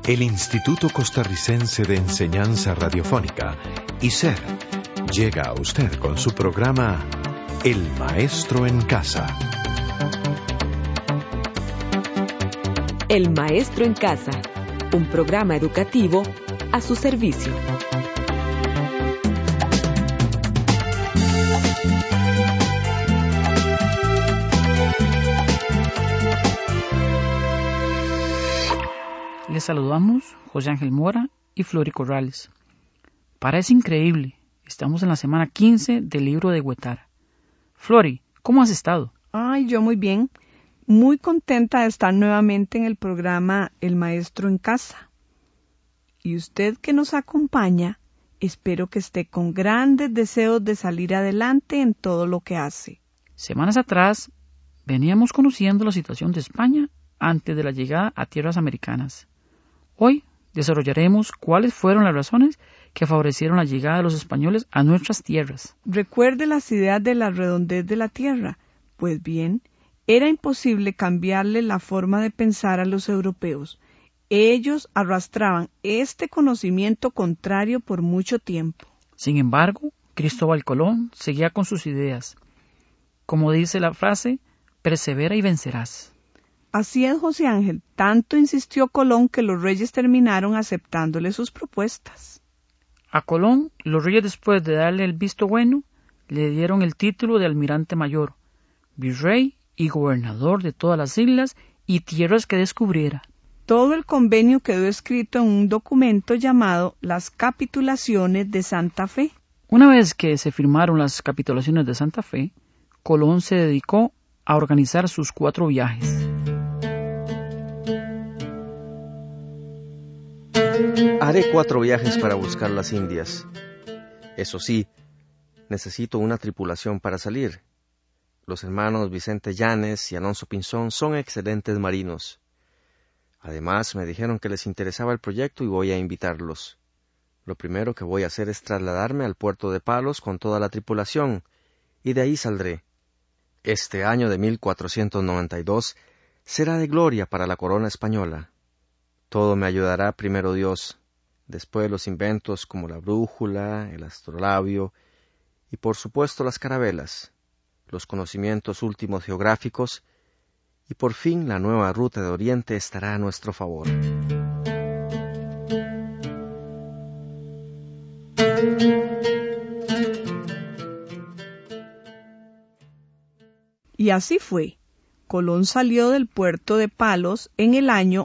El Instituto Costarricense de Enseñanza Radiofónica, ICER, llega a usted con su programa El Maestro en Casa. El Maestro en Casa, un programa educativo a su servicio. Les saludamos José Ángel Mora y Flori Corrales. Parece increíble, estamos en la semana 15 del libro de Huetar. Flori, ¿cómo has estado? Ay, yo muy bien. Muy contenta de estar nuevamente en el programa El Maestro en Casa. Y usted que nos acompaña, espero que esté con grandes deseos de salir adelante en todo lo que hace. Semanas atrás veníamos conociendo la situación de España antes de la llegada a tierras americanas. Hoy desarrollaremos cuáles fueron las razones que favorecieron la llegada de los españoles a nuestras tierras. Recuerde las ideas de la redondez de la tierra. Pues bien, era imposible cambiarle la forma de pensar a los europeos. Ellos arrastraban este conocimiento contrario por mucho tiempo. Sin embargo, Cristóbal Colón seguía con sus ideas. Como dice la frase, persevera y vencerás. Así es, José Ángel. Tanto insistió Colón que los reyes terminaron aceptándole sus propuestas. A Colón, los reyes, después de darle el visto bueno, le dieron el título de almirante mayor, virrey y gobernador de todas las islas y tierras que descubriera. Todo el convenio quedó escrito en un documento llamado Las Capitulaciones de Santa Fe. Una vez que se firmaron las Capitulaciones de Santa Fe, Colón se dedicó a organizar sus 4 viajes. Haré 4 viajes para buscar las Indias. Eso sí, necesito una tripulación para salir. Los hermanos Vicente Llanes y Alonso Pinzón son excelentes marinos. Además, me dijeron que les interesaba el proyecto y voy a invitarlos. Lo primero que voy a hacer es trasladarme al puerto de Palos con toda la tripulación, y de ahí saldré. Este año de 1492 será de gloria para la corona española. Todo me ayudará primero Dios, después los inventos como la brújula, el astrolabio y por supuesto las carabelas, los conocimientos últimos geográficos y por fin la nueva ruta de Oriente estará a nuestro favor. Y así fue. Colón salió del puerto de Palos en el año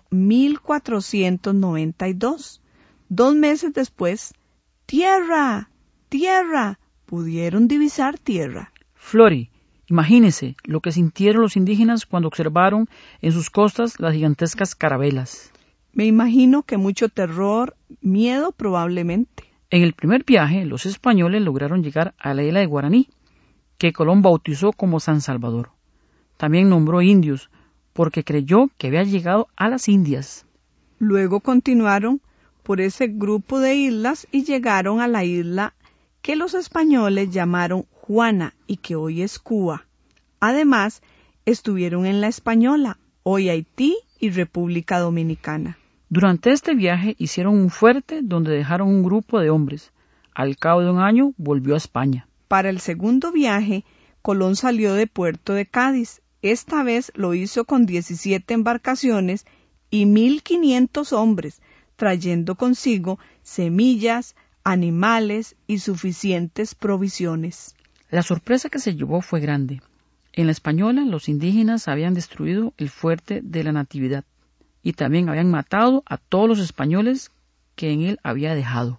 1492. 2 meses después, ¡tierra! ¡Tierra! Pudieron divisar tierra. Flori, imagínese lo que sintieron los indígenas cuando observaron en sus costas las gigantescas carabelas. Me imagino que mucho terror, miedo probablemente. En el primer viaje, los españoles lograron llegar a la isla de Guaraní, que Colón bautizó como San Salvador. También nombró indios, porque creyó que había llegado a las Indias. Luego continuaron por ese grupo de islas y llegaron a la isla que los españoles llamaron Juana y que hoy es Cuba. Además, estuvieron en la Española, hoy Haití y República Dominicana. Durante este viaje hicieron un fuerte donde dejaron un grupo de hombres. Al cabo de un año volvió a España. Para el segundo viaje, Colón salió de Puerto de Cádiz. Esta vez lo hizo con 17 embarcaciones y 1,500 hombres, trayendo consigo semillas, animales y suficientes provisiones. La sorpresa que se llevó fue grande. En la Española, los indígenas habían destruido el fuerte de la Natividad y también habían matado a todos los españoles que en él había dejado.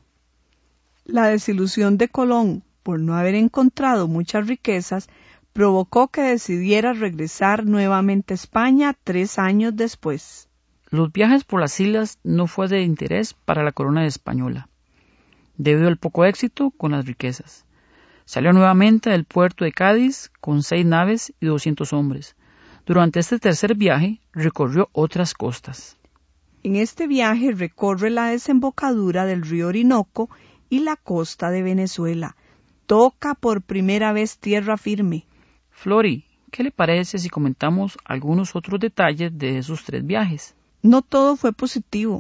La desilusión de Colón por no haber encontrado muchas riquezas provocó que decidiera regresar nuevamente a España 3 años después. Los viajes por las islas no fue de interés para la corona española, debido al poco éxito con las riquezas. Salió nuevamente del puerto de Cádiz con 6 naves y 200 hombres. Durante este tercer viaje recorrió otras costas. En este viaje recorre la desembocadura del río Orinoco y la costa de Venezuela. Toca por primera vez tierra firme. Flori, ¿qué le parece si comentamos algunos otros detalles de esos 3 viajes? No todo fue positivo.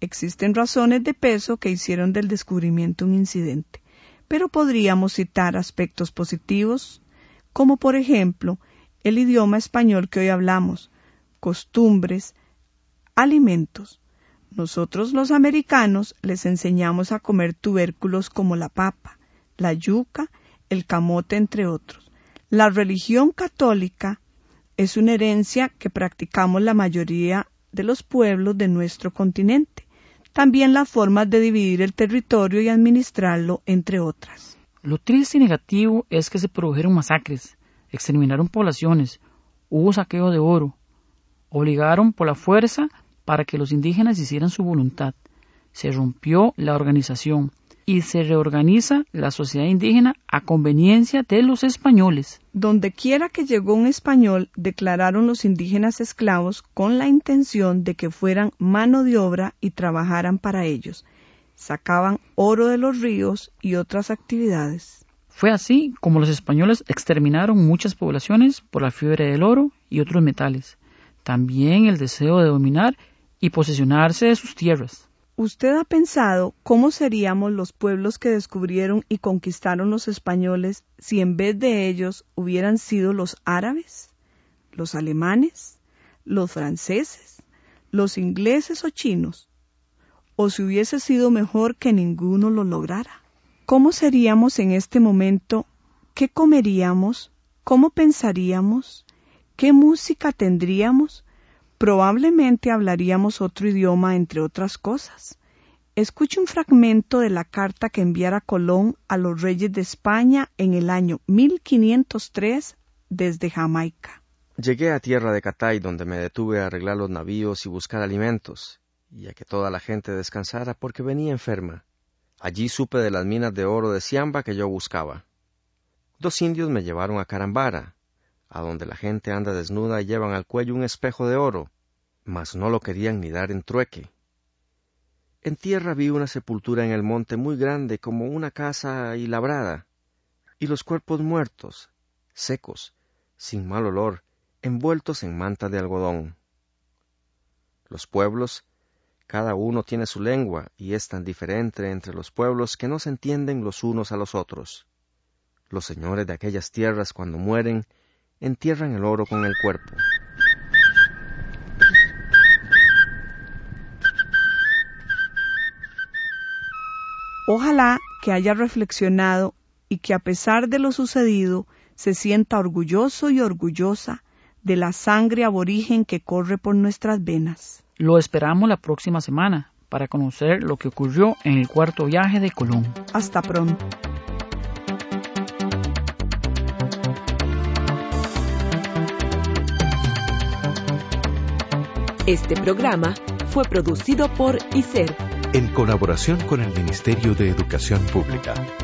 Existen razones de peso que hicieron del descubrimiento un incidente, pero podríamos citar aspectos positivos, como por ejemplo el idioma español que hoy hablamos, costumbres, alimentos. Nosotros los americanos les enseñamos a comer tubérculos como la papa, la yuca, el camote, entre otros. La religión católica es una herencia que practicamos la mayoría de los pueblos de nuestro continente. También las formas de dividir el territorio y administrarlo, entre otras. Lo triste y negativo es que se produjeron masacres, exterminaron poblaciones, hubo saqueo de oro, obligaron por la fuerza para que los indígenas hicieran su voluntad, se rompió la organización y se reorganiza la sociedad indígena a conveniencia de los españoles. Donde quiera que llegó un español, declararon los indígenas esclavos con la intención de que fueran mano de obra y trabajaran para ellos. Sacaban oro de los ríos y otras actividades. Fue así como los españoles exterminaron muchas poblaciones por la fiebre del oro y otros metales. También el deseo de dominar y posesionarse de sus tierras. ¿Usted ha pensado cómo seríamos los pueblos que descubrieron y conquistaron los españoles si en vez de ellos hubieran sido los árabes, los alemanes, los franceses, los ingleses o chinos? ¿O si hubiese sido mejor que ninguno lo lograra? ¿Cómo seríamos en este momento? ¿Qué comeríamos? ¿Cómo pensaríamos? ¿Qué música tendríamos? Probablemente hablaríamos otro idioma, entre otras cosas. Escuche un fragmento de la carta que enviara Colón a los reyes de España en el año 1503 desde Jamaica. Llegué a tierra de Catay, donde me detuve a arreglar los navíos y buscar alimentos, y a que toda la gente descansara porque venía enferma. Allí supe de las minas de oro de Siamba que yo buscaba. 2 indios me llevaron a Carambara, a donde la gente anda desnuda y llevan al cuello un espejo de oro, mas no lo querían ni dar en trueque. En tierra vi una sepultura en el monte muy grande como una casa y labrada, y los cuerpos muertos, secos, sin mal olor, envueltos en mantas de algodón. Los pueblos, cada uno tiene su lengua, y es tan diferente entre los pueblos que no se entienden los unos a los otros. Los señores de aquellas tierras, cuando mueren, entierran el oro con el cuerpo. Ojalá que haya reflexionado y que a pesar de lo sucedido se sienta orgulloso y orgullosa de la sangre aborigen que corre por nuestras venas. Lo esperamos la próxima semana para conocer lo que ocurrió en el 4º viaje de Colón. Hasta pronto. Este programa fue producido por ICER en colaboración con el Ministerio de Educación Pública.